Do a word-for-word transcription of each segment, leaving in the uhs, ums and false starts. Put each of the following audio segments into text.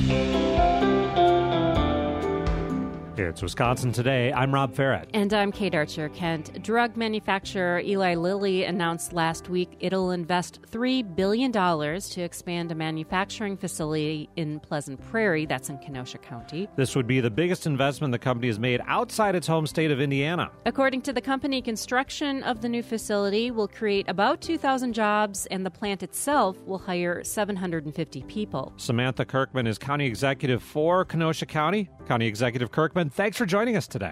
It's Wisconsin Today. I'm Rob Farrett. And I'm Kate Archer-Kent. Drug manufacturer Eli Lilly announced last week it'll invest three billion dollars to expand a manufacturing facility in Pleasant Prairie, that's in Kenosha County. This would be the biggest investment the company has made outside its home state of Indiana. According to the company, construction of the new facility will create about two thousand jobs, and the plant itself will hire seven hundred fifty people. Samantha Kirkman is county executive for Kenosha County. County Executive Kirkman, thanks for joining us today.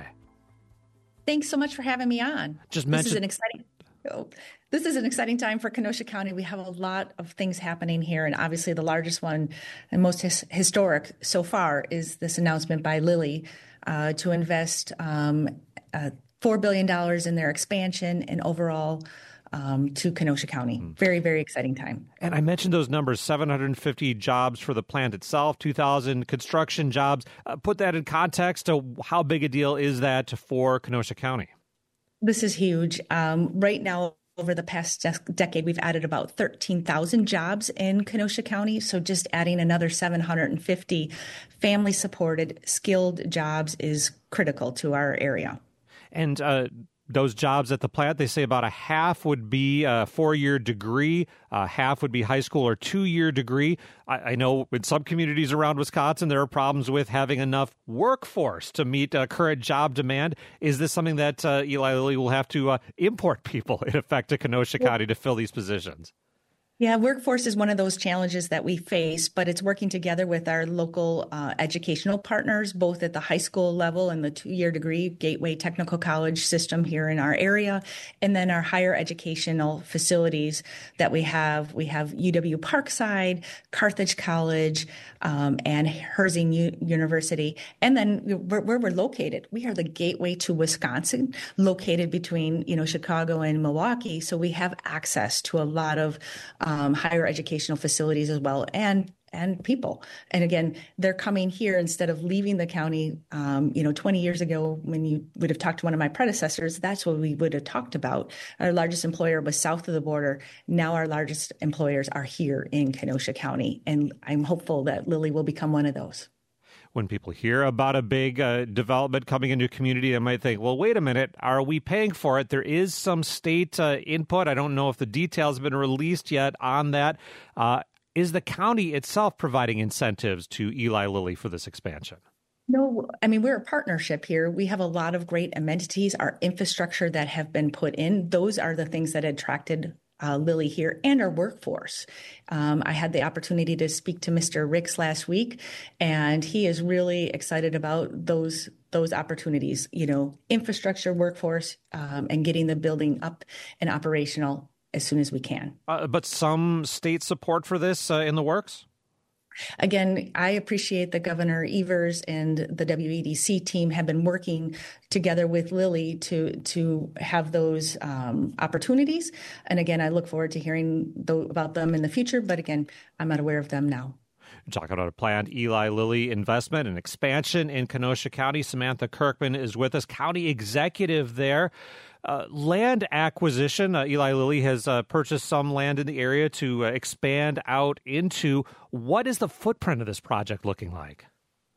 Thanks so much for having me on. Just this mentioned- is an exciting. Oh, this is an exciting time for Kenosha County. We have a lot of things happening here, and obviously the largest one and most his, historic so far is this announcement by Lilly uh, to invest um, uh, four billion dollars in their expansion and overall um, to Kenosha County. Mm. Very, very exciting time. And I mentioned those numbers, seven hundred fifty jobs for the plant itself, two thousand construction jobs. Uh, put that in context to how big a deal is that for Kenosha County? This is huge. Um, right now, over the past de- decade, we've added about thirteen thousand jobs in Kenosha County. So just adding another seven hundred fifty family-supported, skilled jobs is critical to our area. And uh, those jobs at the plant, they say about a half would be a four-year degree, uh, half would be high school or two-year degree. I, I know in some communities around Wisconsin, there are problems with having enough workforce to meet uh, current job demand. Is this something that uh, Eli Lilly will have to uh, import people, in effect, to Kenosha well, County to fill these positions? Yeah, workforce is one of those challenges that we face, but it's working together with our local uh, educational partners, both at the high school level and the two-year degree Gateway Technical College system here in our area, and then our higher educational facilities that we have. We have U W Parkside, Carthage College, um, and Herzing U- University. And then where, where we're located, we are the gateway to Wisconsin, located between, you know, Chicago and Milwaukee. So we have access to a lot of Um, higher educational facilities as well, and and people. And again, they're coming here instead of leaving the county. Um, you know, twenty years ago, when you would have talked to one of my predecessors, that's what we would have talked about. Our largest employer was south of the border. Now our largest employers are here in Kenosha County, and I'm hopeful that Lilly will become one of those. When people hear about a big uh, development coming into a community, they might think, well, wait a minute, are we paying for it? There is some state uh, input. I don't know if the details have been released yet on that. Uh, is the county itself providing incentives to Eli Lilly for this expansion? No, I mean, we're a partnership here. We have a lot of great amenities, our infrastructure that have been put in. Those are the things that attracted Uh, Lilly here and our workforce. Um, I had the opportunity to speak to Mister Ricks last week, and he is really excited about those those opportunities, you know, infrastructure, workforce, um, and getting the building up and operational as soon as we can. Uh, but some state support for this uh, in the works? Again, I appreciate that Governor Evers and the W E D C team have been working together with Lilly to to have those um, opportunities. And again, I look forward to hearing th- about them in the future. But again, I'm not aware of them now. Talking about a planned Eli Lilly investment and expansion in Kenosha County. Samantha Kirkman is with us, county executive there. Uh, land acquisition. Uh, Eli Lilly has uh, purchased some land in the area to uh, expand out into. What is the footprint of this project looking like?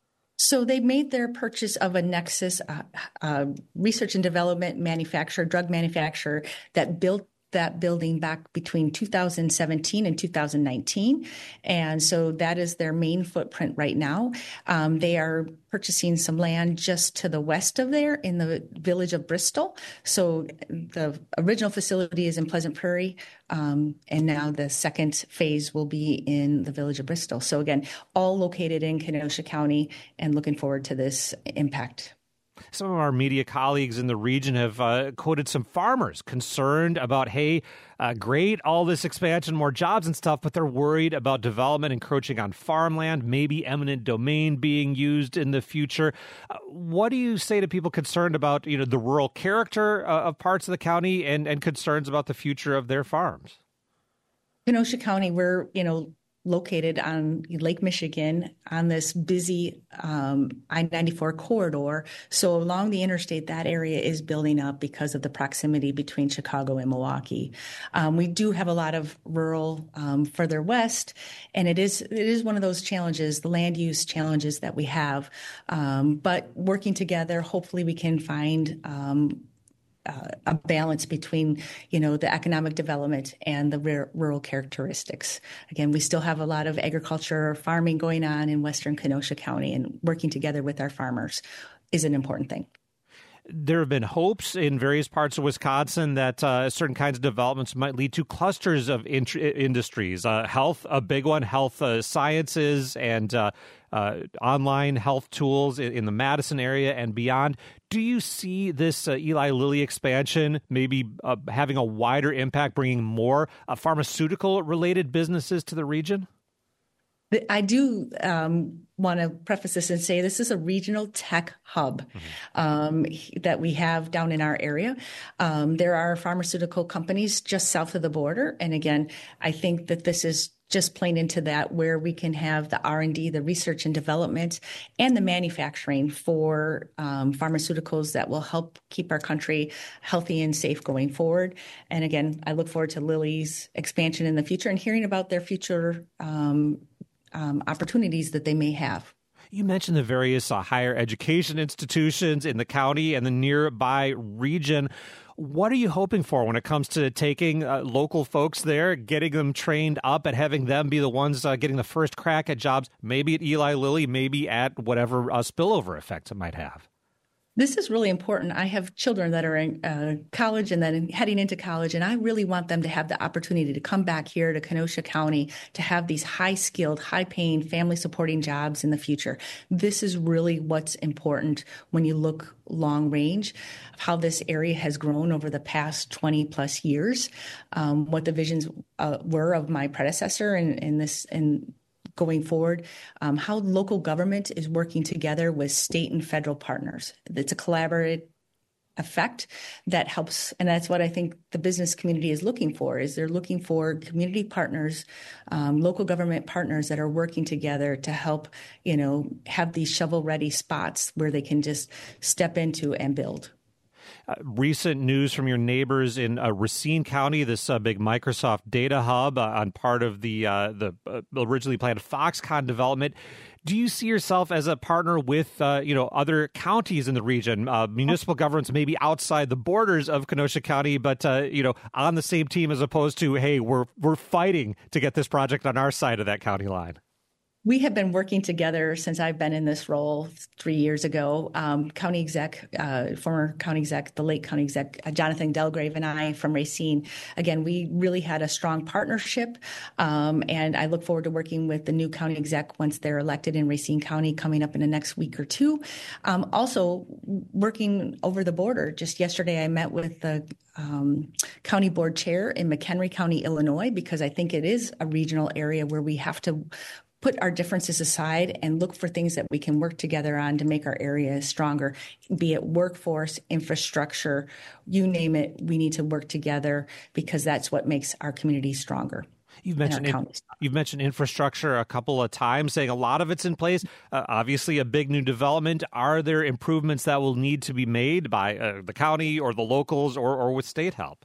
So they made their purchase of a Nexus uh, uh, research and development manufacturer, drug manufacturer that built that building back between two thousand seventeen and two thousand nineteen. And so that is their main footprint right now. Um, they are purchasing some land just to the west of there in the village of Bristol. So the original facility is in Pleasant Prairie. Um, and now the second phase will be in the village of Bristol. So again, all located in Kenosha County, and looking forward to this impact. Some of our media colleagues in the region have uh, quoted some farmers concerned about, hey, uh, great, all this expansion, more jobs and stuff, but they're worried about development encroaching on farmland, maybe eminent domain being used in the future. Uh, what do you say to people concerned about, you know, the rural character uh, of parts of the county and, and concerns about the future of their farms? Kenosha County, we're, you know, located on Lake Michigan on this busy um, I ninety-four corridor. So along the interstate, that area is building up because of the proximity between Chicago and Milwaukee. Um, we do have a lot of rural um, further west, and it is it is one of those challenges, the land use challenges that we have. Um, but working together, hopefully we can find um, Uh, a balance between, you know, the economic development and the r- rural characteristics. Again, we still have a lot of agriculture, farming going on in western Kenosha County, and working together with our farmers is an important thing. There have been hopes in various parts of Wisconsin that uh, certain kinds of developments might lead to clusters of int- industries. Uh, health, a big one, health uh, sciences and uh, uh, online health tools in, in the Madison area and beyond. Do you see this uh, Eli Lilly expansion maybe uh, having a wider impact, bringing more uh, pharmaceutical-related businesses to the region? I do um, want to preface this and say this is a regional tech hub mm-hmm. um, that we have down in our area. Um, there are pharmaceutical companies just south of the border. And again, I think that this is just playing into that, where we can have the R and D, the research and development, and the manufacturing for um, pharmaceuticals that will help keep our country healthy and safe going forward. And again, I look forward to Lilly's expansion in the future and hearing about their future um, um, opportunities that they may have. You mentioned the various uh, higher education institutions in the county and the nearby region. What are you hoping for when it comes to taking uh, local folks there, getting them trained up, and having them be the ones uh, getting the first crack at jobs, maybe at Eli Lilly, maybe at whatever uh, spillover effects it might have? This is really important. I have children that are in uh, college and then heading into college, and I really want them to have the opportunity to come back here to Kenosha County to have these high-skilled, high-paying, family-supporting jobs in the future. This is really what's important when you look long range of how this area has grown over the past twenty plus years, um, what the visions uh, were of my predecessor in, in this in going forward, um, how local government is working together with state and federal partners. It's a collaborative effect that helps, and that's what I think the business community is looking for, is they're looking for community partners, um, local government partners that are working together to help, you know, have these shovel-ready spots where they can just step into and build. Uh, recent news from your neighbors in uh, Racine County, this uh, big Microsoft data hub uh, on part of the uh, the uh, originally planned Foxconn development. Do you see yourself as a partner with uh, you know other counties in the region, uh, municipal governments maybe outside the borders of Kenosha County, but uh, you know on the same team, as opposed to, hey, we're we're fighting to get this project on our side of that county line? We have been working together since I've been in this role three years ago. Um, county exec, uh, former county exec, the late county exec, uh, Jonathan Delgrave and I from Racine. Again, we really had a strong partnership, um, and I look forward to working with the new county exec once they're elected in Racine County coming up in the next week or two. Um, also, working over the border. Just yesterday, I met with the Um, county board chair in McHenry County, Illinois, because I think it is a regional area where we have to put our differences aside and look for things that we can work together on to make our area stronger, be it workforce, infrastructure, you name it. We need to work together because that's what makes our community stronger. You've mentioned in, you've mentioned infrastructure a couple of times, saying a lot of it's in place. Uh, obviously, a big new development. Are there improvements that will need to be made by uh, the county or the locals or, or with state help?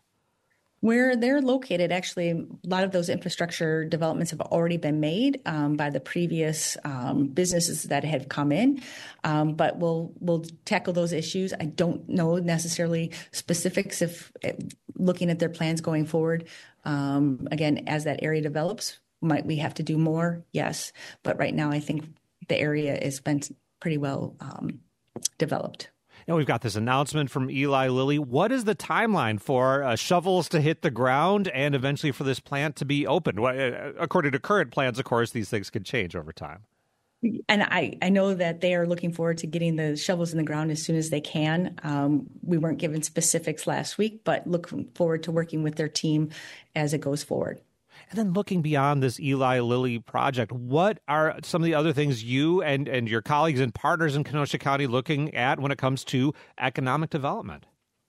Where they're located, actually, a lot of those infrastructure developments have already been made um, by the previous um, businesses that had come in, um, but we'll we'll tackle those issues. I don't know necessarily specifics if looking at their plans going forward. Um, again, as that area develops, might we have to do more? Yes, but right now I think the area has been pretty well um, developed. Now, we've got this announcement from Eli Lilly. What is the timeline for uh, shovels to hit the ground and eventually for this plant to be opened? Well, uh, according to current plans, of course, these things could change over time. And I, I know that they are looking forward to getting the shovels in the ground as soon as they can. Um, we weren't given specifics last week, but look forward to working with their team as it goes forward. And then looking beyond this Eli Lilly project, what are some of the other things you and, and your colleagues and partners in Kenosha County looking at when it comes to economic development?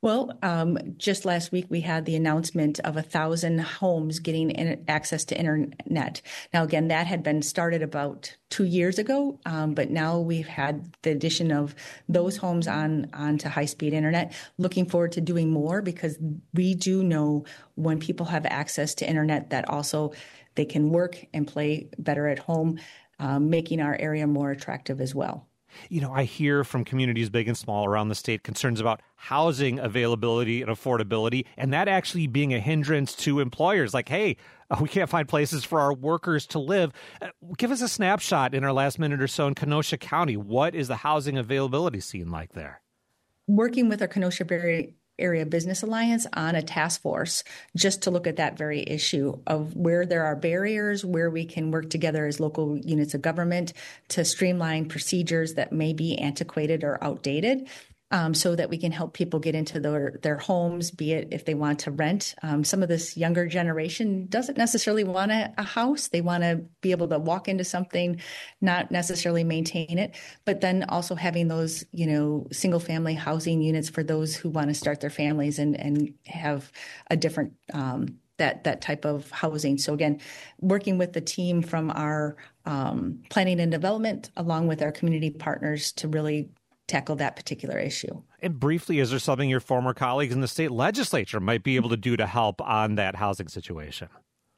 Well, um, just last week we had the announcement of a thousand homes getting in, access to internet. Now, again, that had been started about two years ago, um, but now we've had the addition of those homes on onto high-speed internet. Looking forward to doing more because we do know when people have access to internet that also they can work and play better at home, um, making our area more attractive as well. You know, I hear from communities big and small around the state concerns about housing availability and affordability, and that actually being a hindrance to employers. Like, hey, we can't find places for our workers to live. Uh, give us a snapshot in our last minute or so in Kenosha County. What is the housing availability scene like there? Working with our Kenosha Area Area Business Alliance on a task force just to look at that very issue of where there are barriers, where we can work together as local units of government to streamline procedures that may be antiquated or outdated. Um, so that we can help people get into their, their homes, be it if they want to rent. Um, some of this younger generation doesn't necessarily want a, a house. They want to be able to walk into something, not necessarily maintain it, but then also having those, you know, single family housing units for those who want to start their families and, and have a different um, that that type of housing. So again, working with the team from our um, planning and development along with our community partners to really tackle that particular issue. And briefly, is there something your former colleagues in the state legislature might be able to do to help on that housing situation?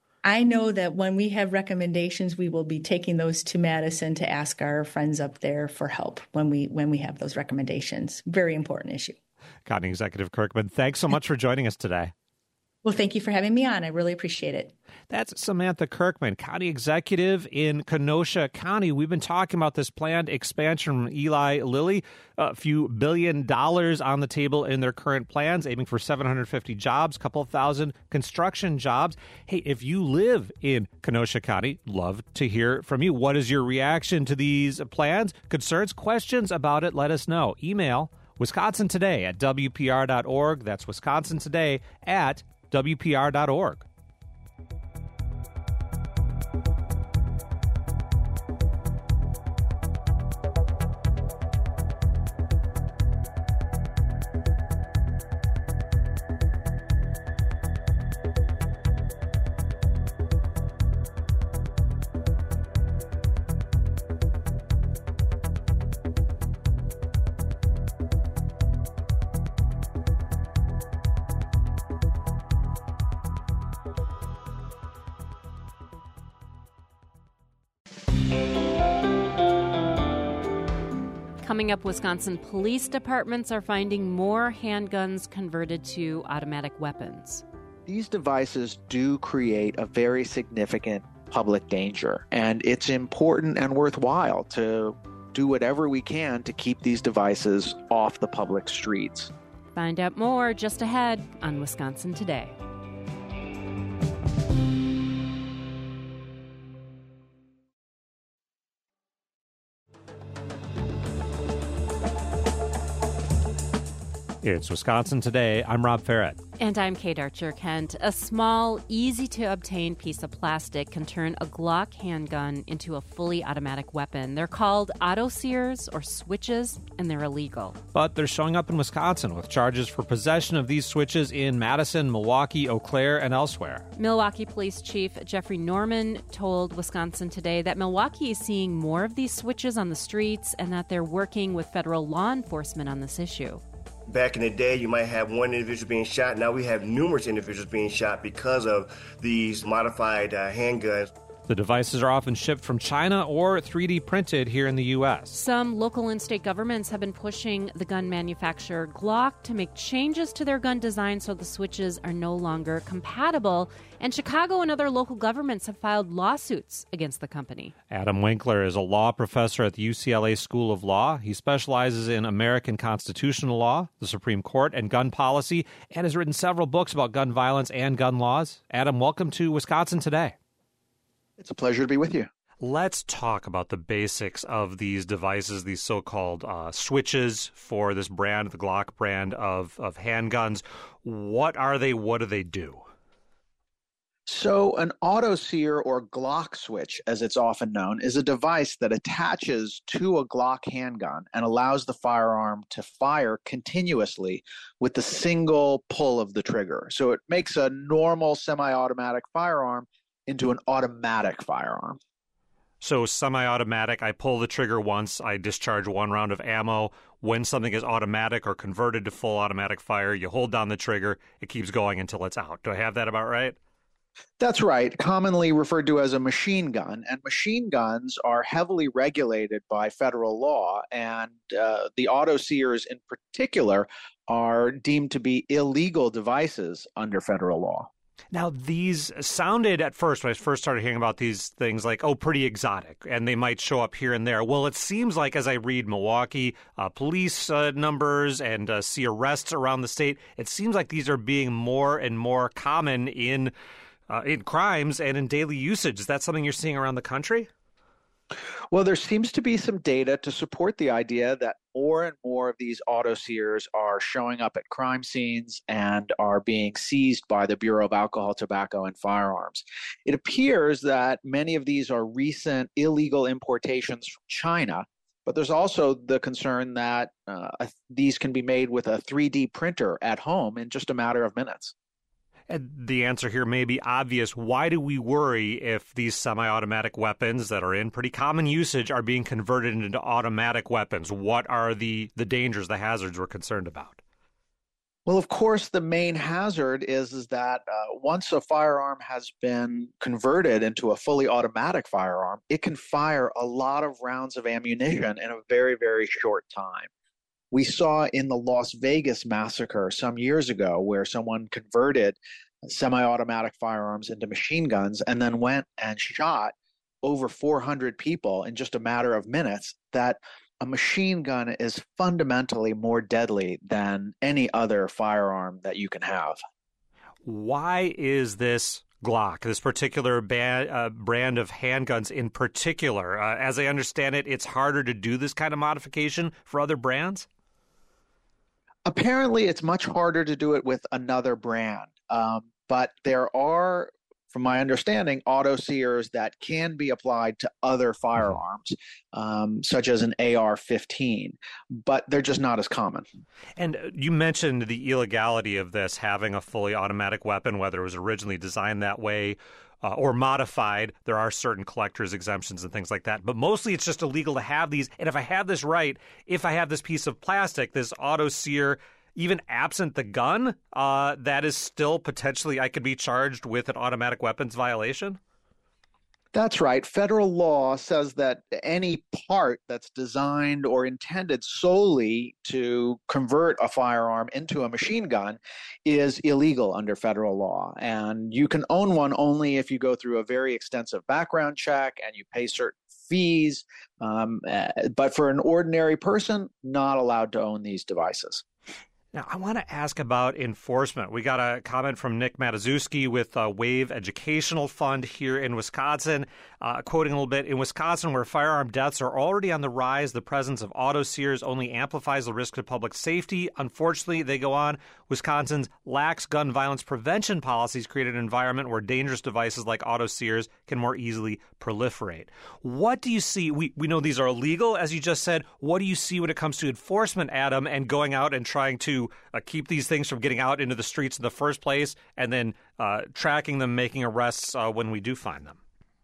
I know that when we have recommendations, we will be taking those to Madison to ask our friends up there for help when we when we have those recommendations. Very important issue. County Executive Kirkman, thanks so much for joining us today. Well, thank you for having me on. I really appreciate it. That's Samantha Kirkman, County Executive in Kenosha County. We've been talking about this planned expansion from Eli Lilly, a few billion dollars on the table in their current plans, aiming for seven hundred fifty jobs, a couple of thousand construction jobs. Hey, if you live in Kenosha County, love to hear from you. What is your reaction to these plans, concerns, questions about it? Let us know. Email Wisconsin Today at W P R dot org. That's Wisconsin Today at W P R dot org. Coming up, Wisconsin police departments are finding more handguns converted to automatic weapons. These devices do create a very significant public danger, and it's important and worthwhile to do whatever we can to keep these devices off the public streets. Find out more just ahead on Wisconsin Today. It's Wisconsin Today. I'm Rob Farrett. And I'm Kate Archer-Kent. A small, easy-to-obtain piece of plastic can turn a Glock handgun into a fully automatic weapon. They're called auto-sears or switches, and they're illegal. But they're showing up in Wisconsin with charges for possession of these switches in Madison, Milwaukee, Eau Claire, and elsewhere. Milwaukee Police Chief Jeffrey Norman told Wisconsin Today that Milwaukee is seeing more of these switches on the streets and that they're working with federal law enforcement on this issue. Back in the day, you might have one individual being shot. Now we have numerous individuals being shot because of these modified uh, handguns. The devices are often shipped from China or three D printed here in the U S. Some local and state governments have been pushing the gun manufacturer Glock to make changes to their gun design so the switches are no longer compatible. And Chicago and other local governments have filed lawsuits against the company. Adam Winkler is a law professor at the U C L A School of Law. He specializes in American constitutional law, the Supreme Court, and gun policy, and has written several books about gun violence and gun laws. Adam, welcome to Wisconsin Today. It's a pleasure to be with you. Let's talk about the basics of these devices, these so-called uh, switches for this brand, the Glock brand of, of handguns. What are they? What do they do? So, an auto sear or Glock switch, as it's often known, is a device that attaches to a Glock handgun and allows the firearm to fire continuously with the single pull of the trigger. So, it makes a normal semi automatic firearm into an automatic firearm. So semi-automatic, I pull the trigger once, I discharge one round of ammo. When something is automatic or converted to full automatic fire, you hold down the trigger, it keeps going until it's out. Do I have that about right? That's right, commonly referred to as a machine gun. And machine guns are heavily regulated by federal law, and uh, the auto sears in particular are deemed to be illegal devices under federal law. Now, these sounded at first, when I first started hearing about these things, like, oh, pretty exotic, and they might show up here and there. Well, it seems like as I read Milwaukee uh, police uh, numbers and uh, see arrests around the state, it seems like these are being more and more common in uh, in crimes and in daily usage. Is that something you're seeing around the country? Well, there seems to be some data to support the idea that more and more of these auto sears are showing up at crime scenes and are being seized by the Bureau of Alcohol, Tobacco, and Firearms. It appears that many of these are recent illegal importations from China, but there's also the concern that uh, these can be made with a three D printer at home in just a matter of minutes. And the answer here may be obvious. Why do we worry if these semi-automatic weapons that are in pretty common usage are being converted into automatic weapons? What are the, the dangers, the hazards we're concerned about? Well, of course, the main hazard is, is that uh, once a firearm has been converted into a fully automatic firearm, it can fire a lot of rounds of ammunition in a very, very short time. We saw in the Las Vegas massacre some years ago where someone converted semi-automatic firearms into machine guns and then went and shot over four hundred people in just a matter of minutes, that a machine gun is fundamentally more deadly than any other firearm that you can have. Why is this Glock, this particular ba- uh, brand of handguns in particular, uh, as I understand it, it's harder to do this kind of modification for other brands? Apparently, it's much harder to do it with another brand, um, but there are, from my understanding, auto sears that can be applied to other firearms, um, such as an A R fifteen, but they're just not as common. And you mentioned the illegality of this, having a fully automatic weapon, whether it was originally designed that way Uh, or modified. There are certain collector's exemptions and things like that. But mostly it's just illegal to have these. And if I have this right, if I have this piece of plastic, this auto sear, even absent the gun, uh, that is still potentially, I could be charged with an automatic weapons violation? That's right. Federal law says that any part that's designed or intended solely to convert a firearm into a machine gun is illegal under federal law. And you can own one only if you go through a very extensive background check and you pay certain fees. Um, but for an ordinary person, not allowed to own these devices. Now, I want to ask about enforcement. We got a comment from Nick Matuszewski with uh, Wave Educational Fund here in Wisconsin, uh, quoting a little bit, in Wisconsin, where firearm deaths are already on the rise, the presence of auto sears only amplifies the risk to public safety. Unfortunately, they go on, Wisconsin's lax gun violence prevention policies create an environment where dangerous devices like auto sears can more easily proliferate. What do you see? We, we know these are illegal, as you just said. What do you see when it comes to enforcement, Adam, and going out and trying to Uh, keep these things from getting out into the streets in the first place, and then uh, tracking them, making arrests uh, when we do find them?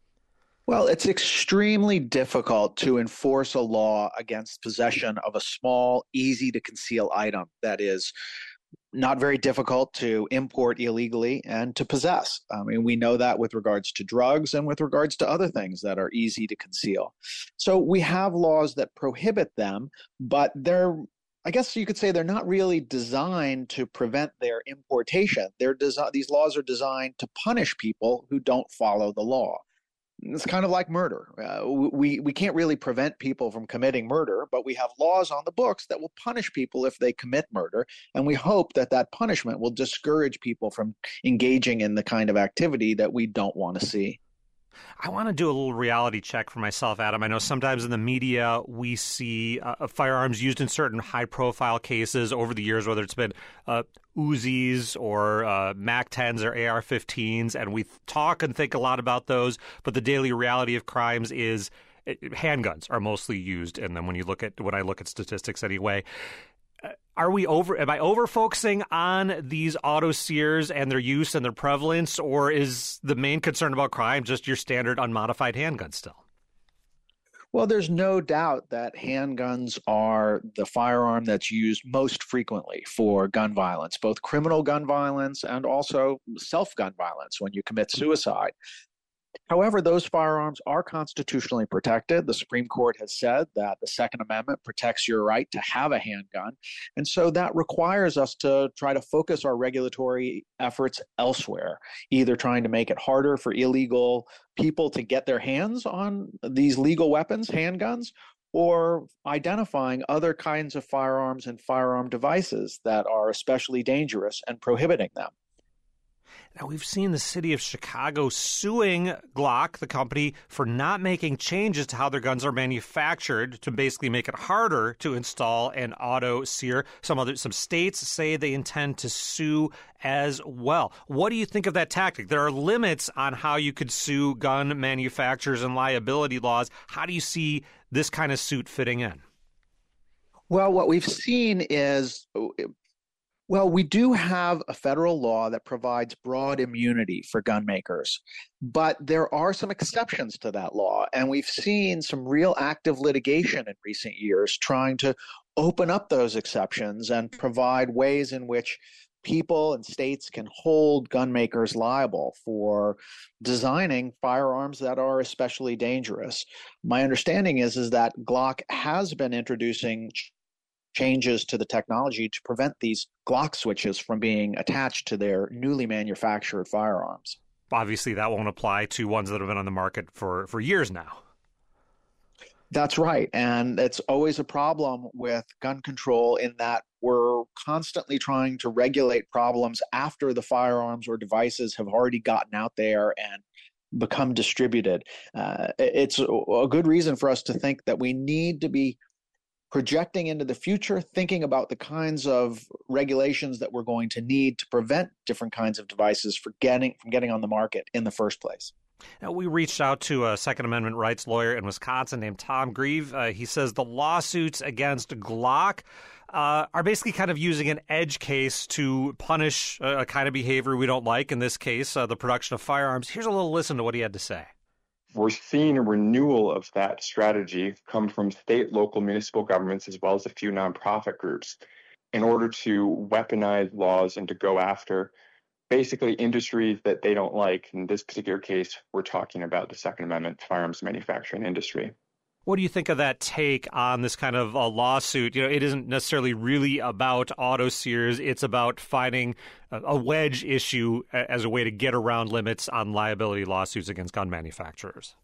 Well, it's extremely difficult to enforce a law against possession of a small, easy to conceal item that is not very difficult to import illegally and to possess. I mean, we know that with regards to drugs and with regards to other things that are easy to conceal. So we have laws that prohibit them, but they're I guess you could say they're not really designed to prevent their importation. They're desi- these laws are designed to punish people who don't follow the law. It's kind of like murder. Uh, we, we can't really prevent people from committing murder, but we have laws on the books that will punish people if they commit murder. And we hope that that punishment will discourage people from engaging in the kind of activity that we don't want to see. I want to do a little reality check for myself, Adam. I know sometimes in the media we see uh, firearms used in certain high-profile cases over the years, whether it's been uh, Uzis or uh, Mac tens or A R fifteens, and we talk and think a lot about those, but the daily reality of crimes is it, handguns are mostly used in them when you look at when I look at statistics anyway. Are we over? Am I over focusing on these auto sears and their use and their prevalence, or is the main concern about crime just your standard unmodified handgun still? Well, there's no doubt that handguns are the firearm that's used most frequently for gun violence, both criminal gun violence and also self-gun violence when you commit suicide. However, those firearms are constitutionally protected. The Supreme Court has said that the Second Amendment protects your right to have a handgun. And so that requires us to try to focus our regulatory efforts elsewhere, either trying to make it harder for illegal people to get their hands on these legal weapons, handguns, or identifying other kinds of firearms and firearm devices that are especially dangerous and prohibiting them. Now, we've seen the city of Chicago suing Glock, the company, for not making changes to how their guns are manufactured to basically make it harder to install an auto sear. Some other some states say they intend to sue as well. What do you think of that tactic? There are limits on how you could sue gun manufacturers and liability laws. How do you see this kind of suit fitting in? Well, what we've seen is... Well, we do have a federal law that provides broad immunity for gun makers, but there are some exceptions to that law, and we've seen some real active litigation in recent years trying to open up those exceptions and provide ways in which people and states can hold gun makers liable for designing firearms that are especially dangerous. My understanding is, is that Glock has been introducing changes to the technology to prevent these Glock switches from being attached to their newly manufactured firearms. Obviously, that won't apply to ones that have been on the market for, for years now. That's right. And it's always a problem with gun control in that we're constantly trying to regulate problems after the firearms or devices have already gotten out there and become distributed. Uh, it's a good reason for us to think that we need to be projecting into the future, thinking about the kinds of regulations that we're going to need to prevent different kinds of devices from getting, from getting on the market in the first place. Now, we reached out to a Second Amendment rights lawyer in Wisconsin named Tom Grieve. Uh, he says the lawsuits against Glock uh, are basically kind of using an edge case to punish a, a kind of behavior we don't like, in this case, uh, the production of firearms. Here's a little listen to what he had to say. We're seeing a renewal of that strategy come from state, local, municipal governments, as well as a few nonprofit groups, in order to weaponize laws and to go after basically industries that they don't like. In this particular case, we're talking about the Second Amendment firearms manufacturing industry. What do you think of that take on this kind of uh, lawsuit? You know, it isn't necessarily really about auto sears. It's about finding a, a wedge issue as a way to get around limits on liability lawsuits against gun manufacturers.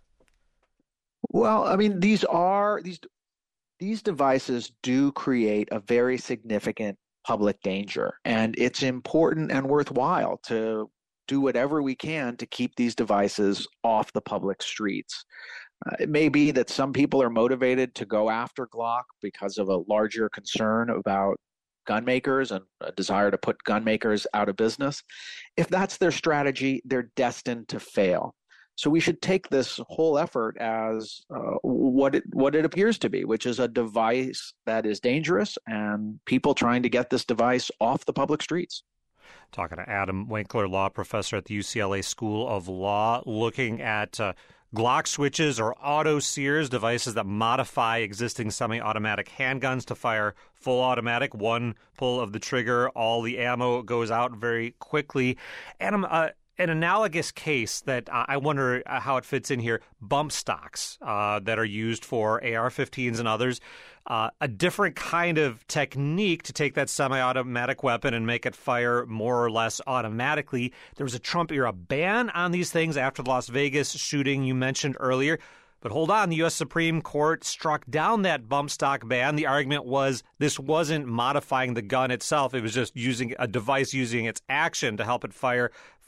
Well, I mean, these are these these devices do create a very significant public danger, and it's important and worthwhile to do whatever we can to keep these devices off the public streets. Uh, it may be that some people are motivated to go after Glock because of a larger concern about gun makers and a desire to put gun makers out of business. If that's their strategy, they're destined to fail. So we should take this whole effort as uh, what it what it appears to be, which is a device that is dangerous and people trying to get this device off the public streets. Talking to Adam Winkler, law professor at the U C L A School of Law, looking at uh, Glock switches or auto sears, devices that modify existing semi-automatic handguns to fire full automatic. One pull of the trigger, all the ammo goes out very quickly. Adam, uh, an analogous case that uh, I wonder how it fits in here, bump stocks uh, that are used for A R fifteens and others. Uh, a different kind of technique to take that semi-automatic weapon and make it fire more or less automatically. There was a Trump-era ban on these things after the Las Vegas shooting you mentioned earlier. But hold on, the U S Supreme Court struck down that bump stock ban. The argument was this wasn't modifying the gun itself. It was just using a device using its action to help it fire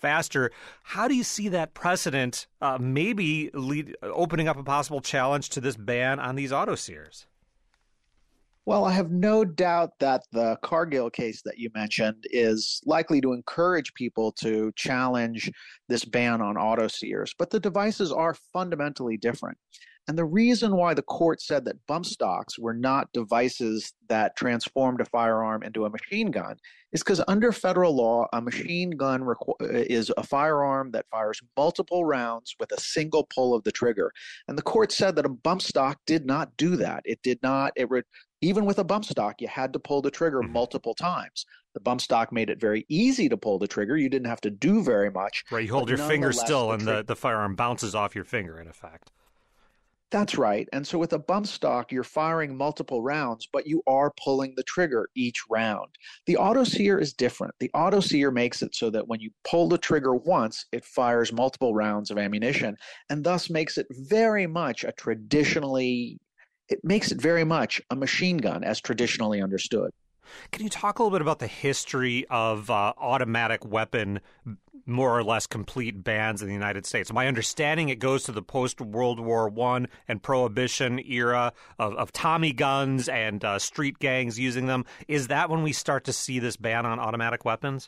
faster. How do you see that precedent uh, maybe lead, opening up a possible challenge to this ban on these auto sears? Well, I have no doubt that the Cargill case that you mentioned is likely to encourage people to challenge this ban on auto sears, but the devices are fundamentally different. And the reason why the court said that bump stocks were not devices that transformed a firearm into a machine gun is because under federal law, a machine gun requ- is a firearm that fires multiple rounds with a single pull of the trigger. And the court said that a bump stock did not do that. It did not, it re- even with a bump stock, you had to pull the trigger mm-hmm. multiple times. The bump stock made it very easy to pull the trigger. You didn't have to do very much. Right, you hold your finger still the and tri- the, the firearm bounces off your finger, in effect. That's right. And so with a bump stock, you're firing multiple rounds, but you are pulling the trigger each round. The auto sear is different. The auto sear makes it so that when you pull the trigger once, it fires multiple rounds of ammunition, and thus makes it very much a traditionally, it makes it very much a machine gun as traditionally understood. Can you talk a little bit about the history of uh, automatic weapon, more or less complete bans in the United States? My understanding, it goes to the post-World War One and Prohibition era of, of Tommy guns and uh, street gangs using them. Is that when we start to see this ban on automatic weapons?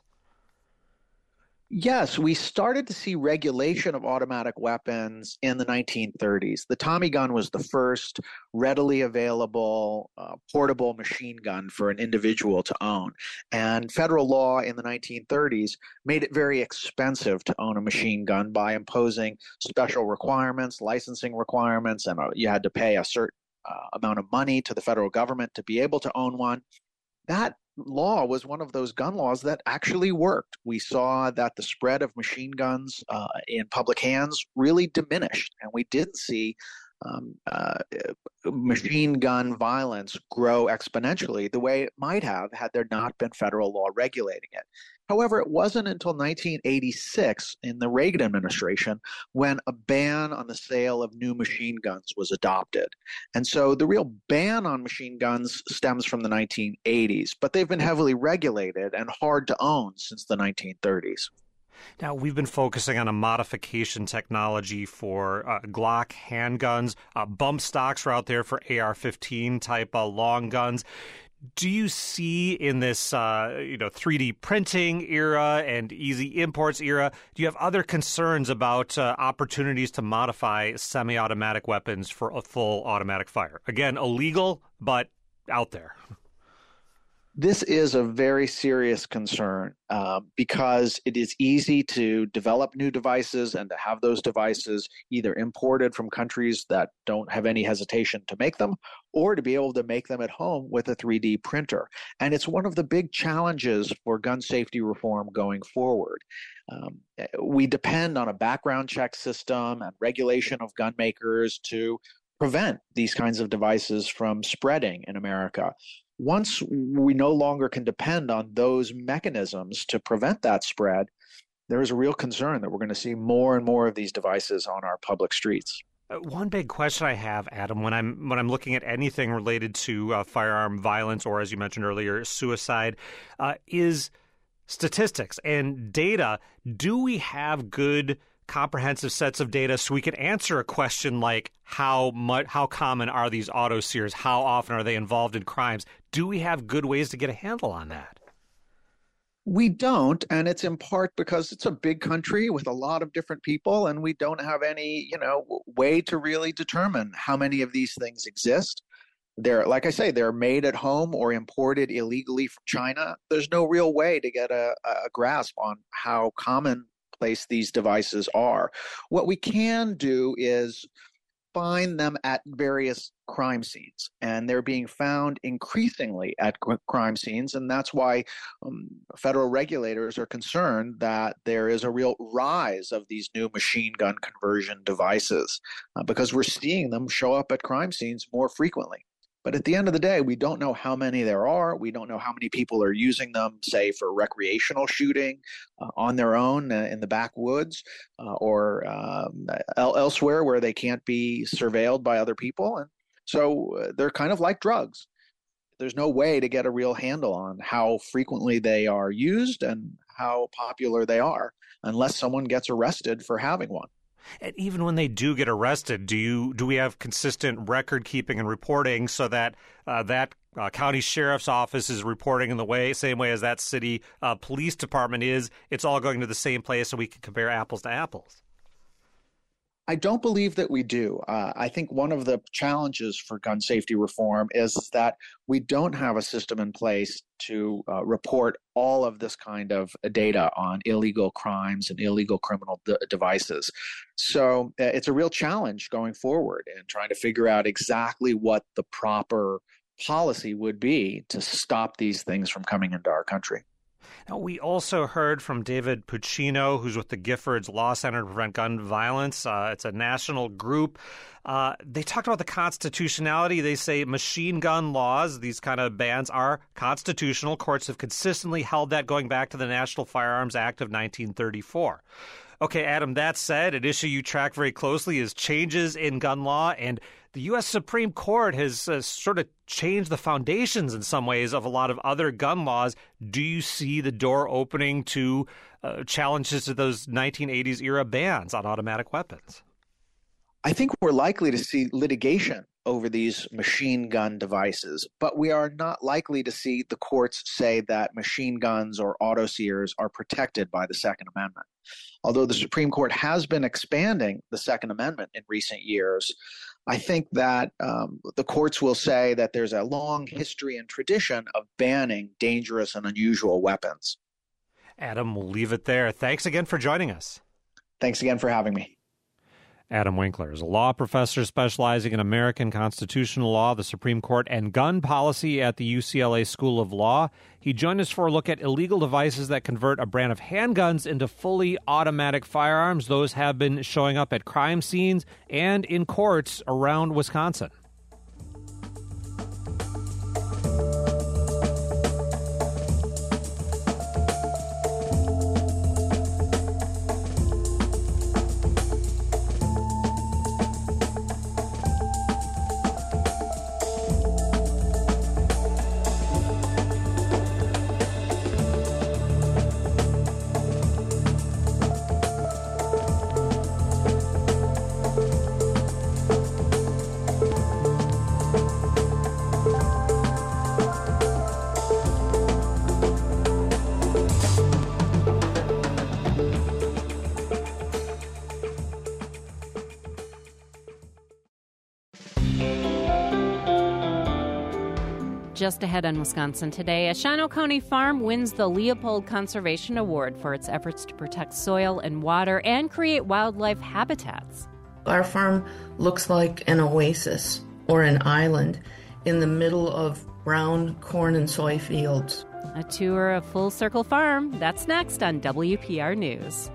Yes, we started to see regulation of automatic weapons in the nineteen thirties. The Tommy gun was the first readily available uh, portable machine gun for an individual to own. And federal law in the nineteen thirties made it very expensive to own a machine gun by imposing special requirements, licensing requirements, and uh, you had to pay a certain uh, amount of money to the federal government to be able to own one. That law was one of those gun laws that actually worked. We saw that the spread of machine guns uh, in public hands really diminished, and we didn't see um, uh, machine gun violence grow exponentially the way it might have had there not been federal law regulating it. However, it wasn't until nineteen eighty-six in the Reagan administration when a ban on the sale of new machine guns was adopted. And so the real ban on machine guns stems from the nineteen eighties, but they've been heavily regulated and hard to own since the nineteen thirties. Now, we've been focusing on a modification technology for uh, Glock handguns. Uh, bump stocks are out there for A R fifteen type uh, long guns. Do you see in this, uh, you know, three D printing era and easy imports era, do you have other concerns about uh, opportunities to modify semi-automatic weapons for a full automatic fire? Again, illegal, but out there. This is a very serious concern uh, because it is easy to develop new devices and to have those devices either imported from countries that don't have any hesitation to make them, or to be able to make them at home with a three D printer. And it's one of the big challenges for gun safety reform going forward. Um, we depend on a background check system and regulation of gun makers to prevent these kinds of devices from spreading in America. Once we no longer can depend on those mechanisms to prevent that spread, there is a real concern that we're going to see more and more of these devices on our public streets. Uh, one big question I have, Adam, when I'm when I'm looking at anything related to uh, firearm violence or, as you mentioned earlier, suicide, uh, is statistics and data. Do we have good comprehensive sets of data so we can answer a question like how much, how common are these auto sears? How often are they involved in crimes? Do we have good ways to get a handle on that? We don't, and it's in part because it's a big country with a lot of different people, and we don't have any, you know, way to really determine how many of these things exist. They're, like I say, they're made at home or imported illegally from China. There's no real way to get a, a grasp on how common place these devices are. What we can do is find them at various crime scenes, and they're being found increasingly at crime scenes, and that's why um, federal regulators are concerned that there is a real rise of these new machine gun conversion devices uh, because we're seeing them show up at crime scenes more frequently. But at the end of the day, we don't know how many there are. We don't know how many people are using them, say, for recreational shooting uh, on their own uh, in the backwoods uh, or um, el- elsewhere where they can't be surveilled by other people. And so uh, they're kind of like drugs. There's no way to get a real handle on how frequently they are used and how popular they are unless someone gets arrested for having one. And even when they do get arrested, do you do we have consistent record keeping and reporting so that uh, that uh, county sheriff's office is reporting in the way same way as that city uh, police department is? It's all going to the same place so we can compare apples to apples. I don't believe that we do. Uh, I think one of the challenges for gun safety reform is that we don't have a system in place to uh, report all of this kind of data on illegal crimes and illegal criminal de- devices. So uh, it's a real challenge going forward and trying to figure out exactly what the proper policy would be to stop these things from coming into our country. Now, we also heard from David Puccino, who's with the Giffords Law Center to Prevent Gun Violence. Uh, it's a national group. Uh, they talked about the constitutionality. They say machine gun laws, these kind of bans, are constitutional. Courts have consistently held that going back to the National Firearms Act of nineteen thirty-four. Okay, Adam, that said, an issue you track very closely is changes in gun law, and the U S Supreme Court has uh, sort of changed the foundations in some ways of a lot of other gun laws. Do you see the door opening to uh, challenges to those nineteen eighties era bans on automatic weapons? I think we're likely to see litigation over these machine gun devices, but we are not likely to see the courts say that machine guns or auto sears are protected by the Second Amendment. Although the Supreme Court has been expanding the Second Amendment in recent years, I think that um, the courts will say that there's a long history and tradition of banning dangerous and unusual weapons. Adam, we'll leave it there. Thanks again for joining us. Thanks again for having me. Adam Winkler is a law professor specializing in American constitutional law, the Supreme Court, and gun policy at the U C L A School of Law. He joined us for a look at illegal devices that convert a brand of handguns into fully automatic firearms. Those have been showing up at crime scenes and in courts around Wisconsin. Just ahead on Wisconsin Today, a Shawano County farm wins the Leopold Conservation Award for its efforts to protect soil and water and create wildlife habitats. Our farm looks like an oasis or an island in the middle of brown corn and soy fields. A tour of Full Circle Farm, that's next on W P R News.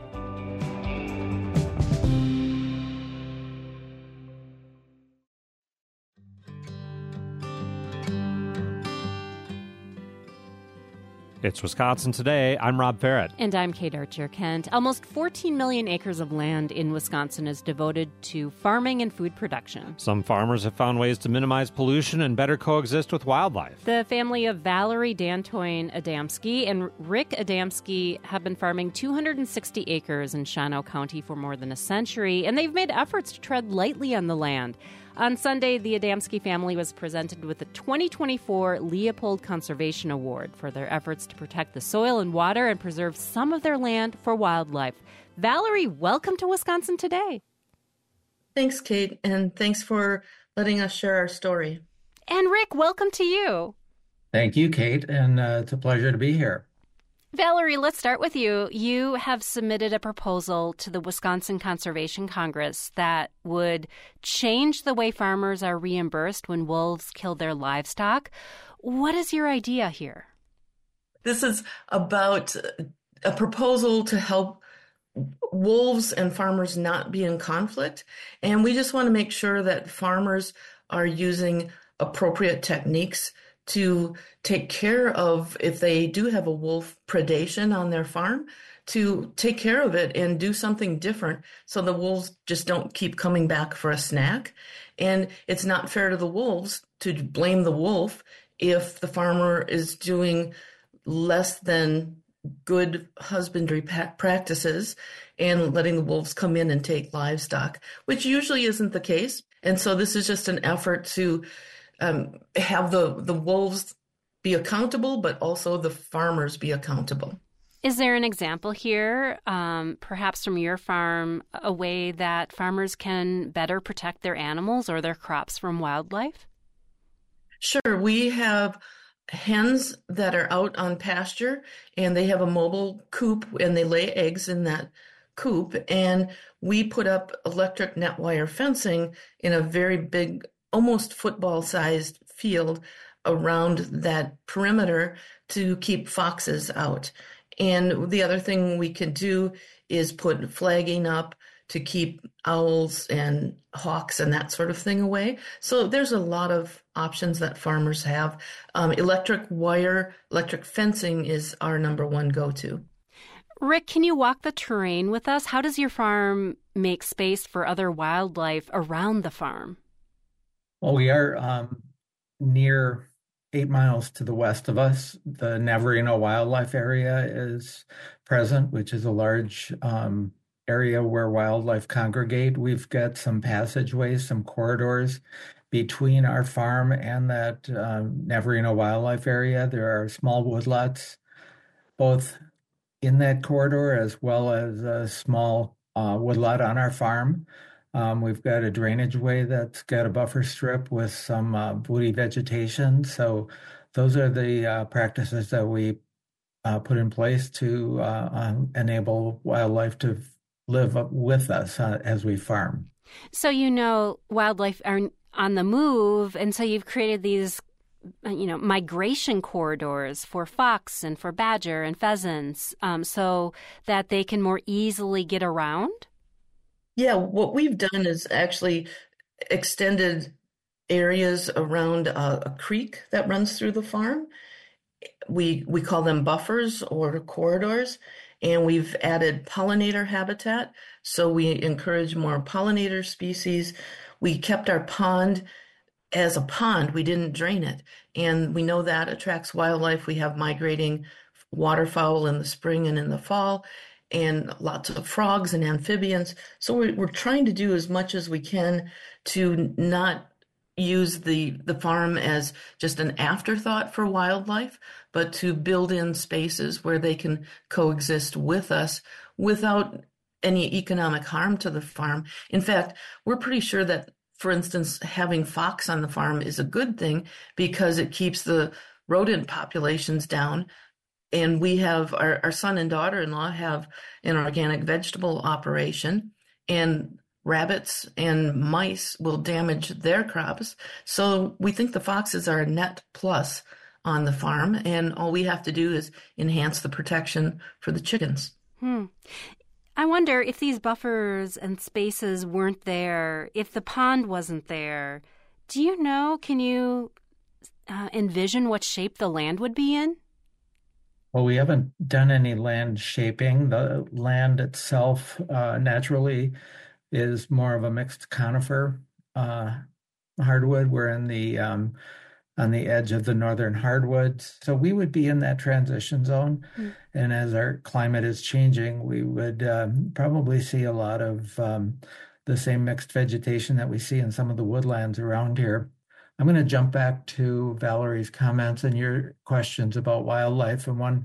It's Wisconsin Today. I'm Rob Farrett. And I'm Kate Archer-Kent. Almost fourteen million acres of land in Wisconsin is devoted to farming and food production. Some farmers have found ways to minimize pollution and better coexist with wildlife. The family of Valerie Dantoin Adamski and Rick Adamski have been farming two hundred sixty acres in Shawano County for more than a century, and they've made efforts to tread lightly on the land. On Sunday, the Adamski family was presented with the twenty twenty-four Leopold Conservation Award for their efforts to protect the soil and water and preserve some of their land for wildlife. Valerie, welcome to Wisconsin Today. Thanks, Kate, and thanks for letting us share our story. And Rick, welcome to you. Thank you, Kate, and uh, it's a pleasure to be here. Valerie, let's start with you. You have submitted a proposal to the Wisconsin Conservation Congress that would change the way farmers are reimbursed when wolves kill their livestock. What is your idea here? This is about a proposal to help wolves and farmers not be in conflict. And we just want to make sure that farmers are using appropriate techniques to take care of, if they do have a wolf predation on their farm, to take care of it and do something different so the wolves just don't keep coming back for a snack. And it's not fair to the wolves to blame the wolf if the farmer is doing less than good husbandry pa- practices and letting the wolves come in and take livestock, which usually isn't the case. And so this is just an effort to um, have the, the wolves be accountable, but also the farmers be accountable. Is there an example here, um, perhaps from your farm, a way that farmers can better protect their animals or their crops from wildlife? Sure. We have hens that are out on pasture, and they have a mobile coop, and they lay eggs in that coop. And we put up electric net wire fencing in a very big, almost football-sized field around that perimeter to keep foxes out. And the other thing we could do is put flagging up to keep owls and hawks and that sort of thing away. So there's a lot of options that farmers have. Um, electric wire, electric fencing is our number one go-to. Rick, can you walk the terrain with us? How does your farm make space for other wildlife around the farm? Well, we are um, near eight miles to the west of us. The Navarino Wildlife Area is present, which is a large um, area where wildlife congregate. We've got some passageways, some corridors between our farm and that um, Navarino Wildlife Area. There are small woodlots, both in that corridor as well as a small uh, woodlot on our farm. Um, we've got a drainage way that's got a buffer strip with some uh, woody vegetation. So those are the uh, practices that we uh, put in place to uh, um, enable wildlife to live with us uh, as we farm. So you know wildlife are on the move, and so you've created these you know, migration corridors for fox and for badger and pheasants um, so that they can more easily get around? Yeah, what we've done is actually extended areas around a, a creek that runs through the farm. We we call them buffers or corridors, and we've added pollinator habitat, so we encourage more pollinator species. We kept our pond as a pond. We didn't drain it, and we know that attracts wildlife. We have migrating waterfowl in the spring and in the fall, and lots of frogs and amphibians. So we're, we're trying to do as much as we can to not use the, the farm as just an afterthought for wildlife, but to build in spaces where they can coexist with us without any economic harm to the farm. In fact, we're pretty sure that, for instance, having fox on the farm is a good thing because it keeps the rodent populations down. And we have our, our son and daughter-in-law have an organic vegetable operation, and rabbits and mice will damage their crops. So we think the foxes are a net plus on the farm, and all we have to do is enhance the protection for the chickens. Hmm. I wonder if these buffers and spaces weren't there, if the pond wasn't there, do you know, can you uh, envision what shape the land would be in? Well, we haven't done any land shaping. The land itself uh, naturally is more of a mixed conifer uh, hardwood. We're in the um, on the edge of the northern hardwoods, so we would be in that transition zone. Mm. And as our climate is changing, we would um, probably see a lot of um, the same mixed vegetation that we see in some of the woodlands around here. I'm going to jump back to Valerie's comments and your questions about wildlife. And one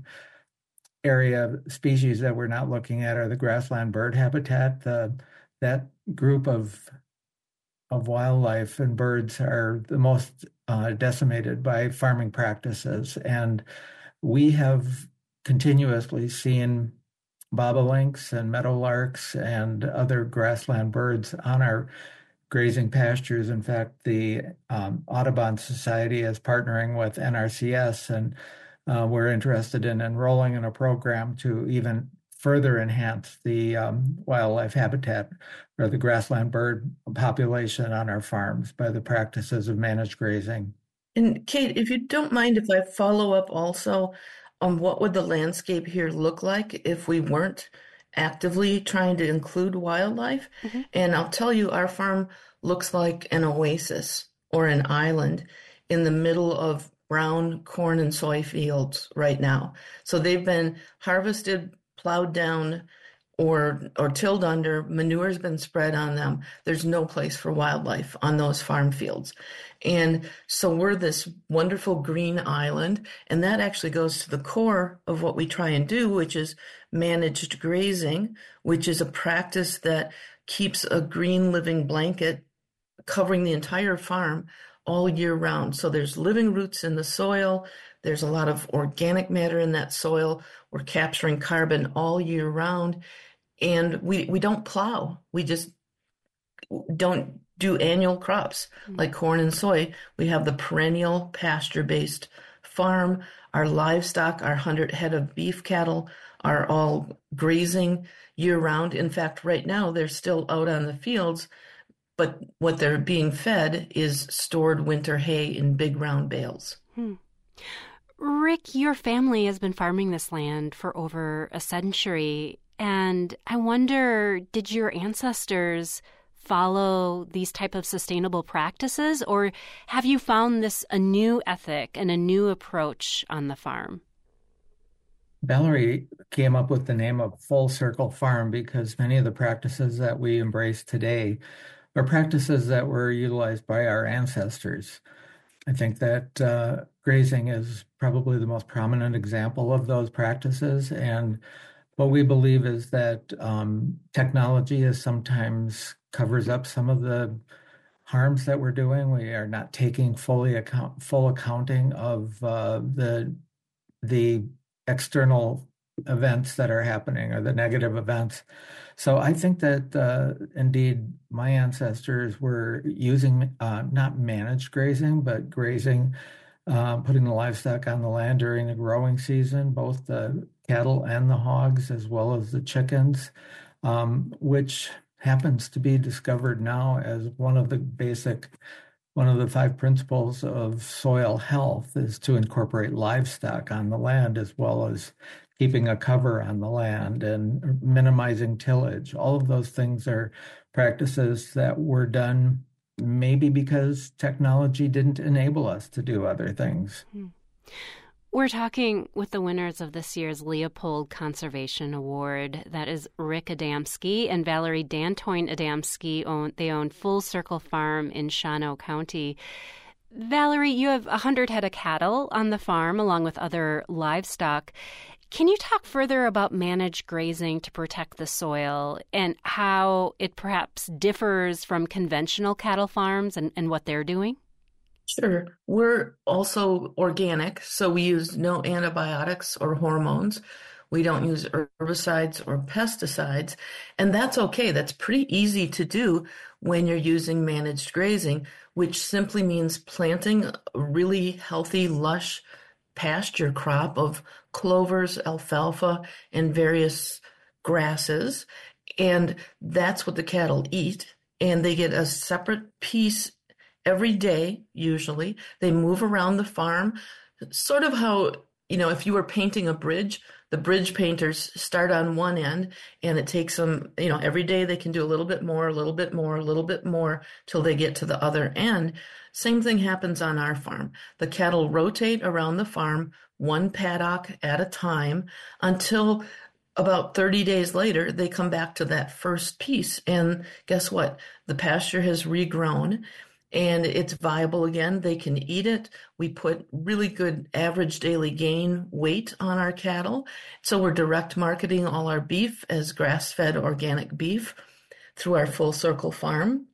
area of species that we're not looking at are the grassland bird habitat. The, that group of of wildlife and birds are the most uh, decimated by farming practices. And we have continuously seen bobolinks and meadowlarks and other grassland birds on our grazing pastures. In fact, the um, Audubon Society is partnering with N R C S, and uh, we're interested in enrolling in a program to even further enhance the um, wildlife habitat or the grassland bird population on our farms by the practices of managed grazing. And Kate, if you don't mind if I follow up also on what would the landscape here look like if we weren't actively trying to include wildlife. Mm-hmm. And I'll tell you, our farm looks like an oasis or an island in the middle of brown corn and soy fields right now. So they've been harvested, plowed down, or or tilled under. Manure's been spread on them. There's no place for wildlife on those farm fields. And so we're this wonderful green island, and that actually goes to the core of what we try and do, which is managed grazing, which is a practice that keeps a green living blanket covering the entire farm all year round. So there's living roots in the soil. There's a lot of organic matter in that soil. We're capturing carbon all year round. And we, we don't plow. We just don't do annual crops like corn and soy. We have the perennial pasture-based farm. Our livestock, our one hundred head of beef cattle, are all grazing year-round. In fact, right now, they're still out on the fields, but what they're being fed is stored winter hay in big round bales. Hmm. Rick, your family has been farming this land for over a century. And I wonder, did your ancestors follow these type of sustainable practices, or have you found this a new ethic and a new approach on the farm? Valerie came up with the name of Full Circle Farm because many of the practices that we embrace today are practices that were utilized by our ancestors. I think that uh, grazing is probably the most prominent example of those practices, and what we believe is that um, technology is sometimes covers up some of the harms that we're doing. We are not taking fully account full accounting of uh, the the external events that are happening or the negative events. So I think that uh, indeed my ancestors were using uh, not managed grazing, but grazing, uh, putting the livestock on the land during the growing season, both the cattle and the hogs, as well as the chickens, um, which happens to be discovered now as one of the basic, one of the five principles of soil health is to incorporate livestock on the land, as well as keeping a cover on the land and minimizing tillage. All of those things are practices that were done maybe because technology didn't enable us to do other things. Hmm. We're talking with the winners of this year's Leopold Conservation Award. That is Rick Adamski and Valerie Dantoin Adamski. Own, they own Full Circle Farm in Shawano County. Valerie, you have one hundred head of cattle on the farm along with other livestock. Can you talk further about managed grazing to protect the soil and how it perhaps differs from conventional cattle farms and, and what they're doing? Sure. We're also organic, so we use no antibiotics or hormones. We don't use herbicides or pesticides, and that's okay. That's pretty easy to do when you're using managed grazing, which simply means planting a really healthy, lush pasture crop of clovers, alfalfa, and various grasses, and that's what the cattle eat, and they get a separate piece every day, usually. They move around the farm, sort of how, you know, if you were painting a bridge, the bridge painters start on one end and it takes them, you know, every day they can do a little bit more, a little bit more, a little bit more till they get to the other end. Same thing happens on our farm. The cattle rotate around the farm, one paddock at a time, until about thirty days later, they come back to that first piece. And guess what? The pasture has regrown and it's viable again. They can eat it. We put really good average daily gain weight on our cattle. So we're direct marketing all our beef as grass-fed organic beef through our Full Circle Farm.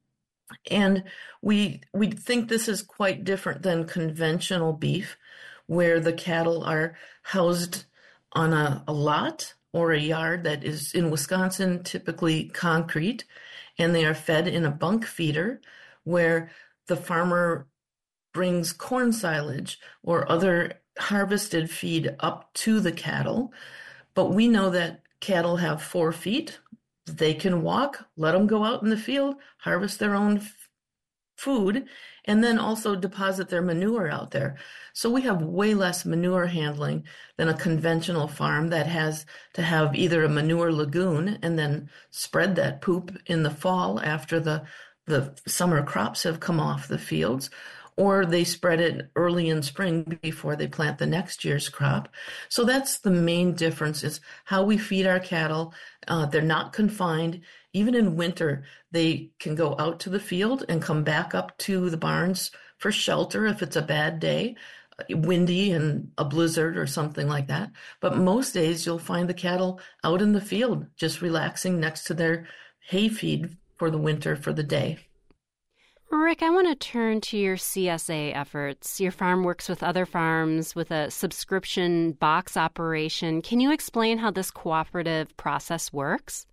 And we we think this is quite different than conventional beef, where the cattle are housed on a, a lot or a yard that is in Wisconsin typically concrete, and they are fed in a bunk feeder where the farmer brings corn silage or other harvested feed up to the cattle. But we know that cattle have four feet. They can walk, let them go out in the field, harvest their own f- food, and then also deposit their manure out there. So we have way less manure handling than a conventional farm that has to have either a manure lagoon and then spread that poop in the fall after the the summer crops have come off the fields, or they spread it early in spring before they plant the next year's crop. So that's the main difference, is how we feed our cattle. Uh, they're not confined. Even in winter, they can go out to the field and come back up to the barns for shelter if it's a bad day, windy and a blizzard or something like that. But most days you'll find the cattle out in the field, just relaxing next to their hay feed for the winter for the day. Rick, I want to turn to your C S A efforts. Your farm works with other farms with a subscription box operation. Can you explain how this cooperative process works?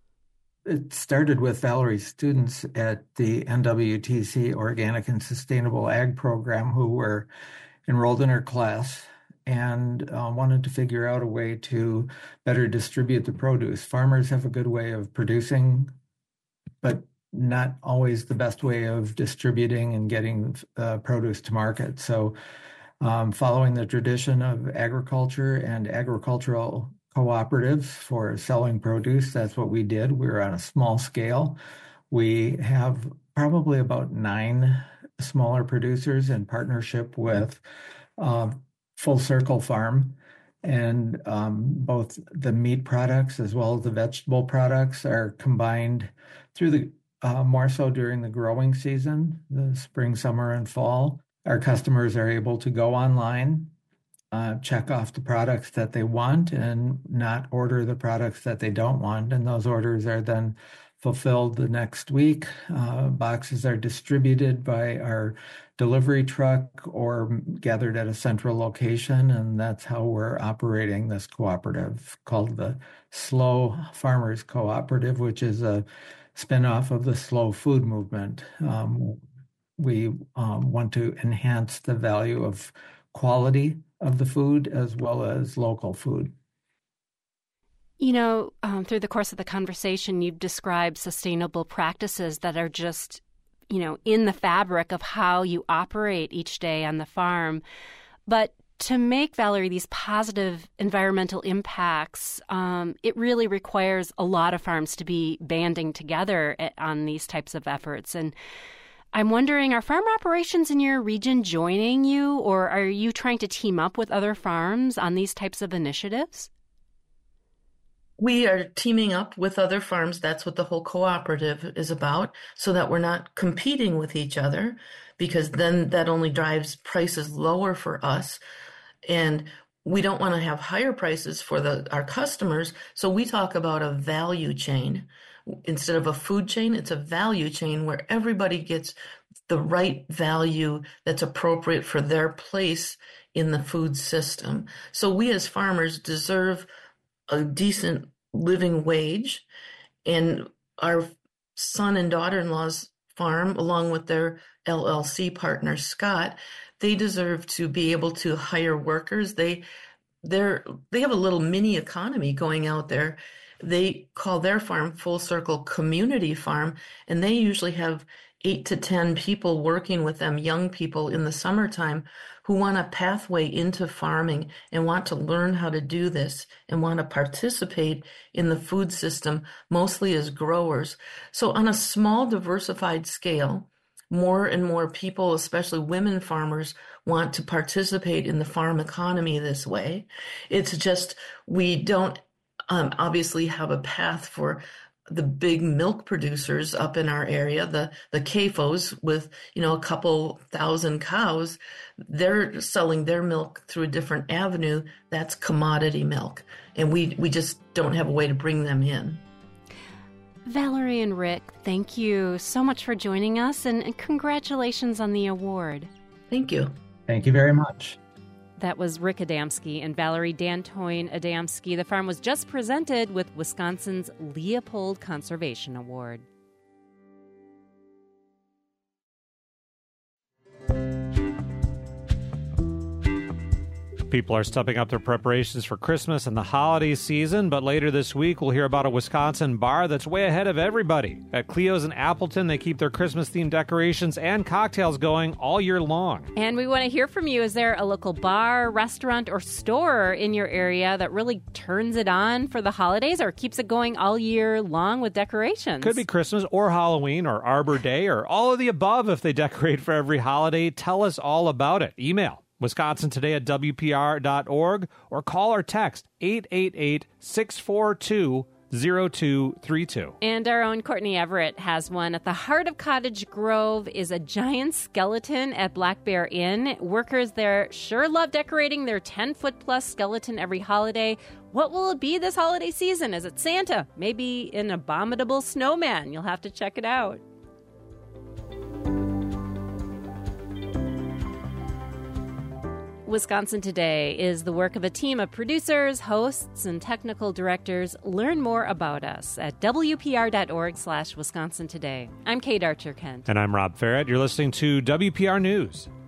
It started with Valerie's students at the N W T C Organic and Sustainable Ag program who were enrolled in her class and uh, wanted to figure out a way to better distribute the produce. Farmers have a good way of producing, but not always the best way of distributing and getting uh, produce to market. So um, following the tradition of agriculture and agricultural cooperatives for selling produce, that's what we did. We were on a small scale. We have probably about nine smaller producers in partnership with uh, Full Circle Farm. And um, both the meat products as well as the vegetable products are combined through the uh, more so during the growing season, the spring, summer, and fall. Our customers are able to go online, uh, check off the products that they want and not order the products that they don't want. And those orders are then fulfilled the next week. Uh, boxes are distributed by our delivery truck or gathered at a central location. And that's how we're operating this cooperative called the Slow Farmers Cooperative, which is a spinoff of the Slow Food Movement. Um, we um, want to enhance the value of quality of the food as well as local food. You know, um, through the course of the conversation, you've described sustainable practices that are just, you know, in the fabric of how you operate each day on the farm. But to make, Valerie, these positive environmental impacts, um, it really requires a lot of farms to be banding together at, on these types of efforts. And I'm wondering, are farm operations in your region joining you, or are you trying to team up with other farms on these types of initiatives? We are teaming up with other farms. That's what the whole cooperative is about, so that we're not competing with each other, because then that only drives prices lower for us. And we don't want to have higher prices for the our customers. So we talk about a value chain. Instead of a food chain, it's a value chain where everybody gets the right value that's appropriate for their place in the food system. So we as farmers deserve a decent living wage, and our son and daughter-in-law's farm, along with their L L C partner, Scott, they deserve to be able to hire workers. They they're they have a little mini economy going out there. They call their farm Full Circle Community Farm, and they usually have eight to ten people working with them, young people in the summertime who want a pathway into farming and want to learn how to do this and want to participate in the food system, mostly as growers. So on a small diversified scale, more and more people, especially women farmers, want to participate in the farm economy this way. It's just we don't um, obviously have a path for the big milk producers up in our area, the the C A F Os with, you know, a couple thousand cows. They're selling their milk through a different avenue. That's commodity milk. And we, we just don't have a way to bring them in. Valerie and Rick, thank you so much for joining us, and, and congratulations on the award. Thank you. Thank you very much. That was Rick Adamski and Valerie Dantoin Adamski. The farm was just presented with Wisconsin's Leopold Conservation Award. People are stepping up their preparations for Christmas and the holiday season, but later this week we'll hear about a Wisconsin bar that's way ahead of everybody. At Cleo's in Appleton, they keep their Christmas-themed decorations and cocktails going all year long. And we want to hear from you. Is there a local bar, restaurant, or store in your area that really turns it on for the holidays or keeps it going all year long with decorations? Could be Christmas or Halloween or Arbor Day or all of the above if they decorate for every holiday. Tell us all about it. Email Wisconsin Today at W P R dot org or call or text eight eight eight, six four two, zero two three two. And our own Courtney Everett has one. At the heart of Cottage Grove is a giant skeleton at Black Bear Inn. Workers there sure love decorating their ten-foot-plus skeleton every holiday. What will it be this holiday season? Is it Santa? Maybe an abominable snowman? You'll have to check it out. Wisconsin Today is the work of a team of producers, hosts, and technical directors. Learn more about us at W P R dot org slash Wisconsin Today. I'm Kate Archer-Kent. And I'm Rob Farrett. You're listening to W P R News.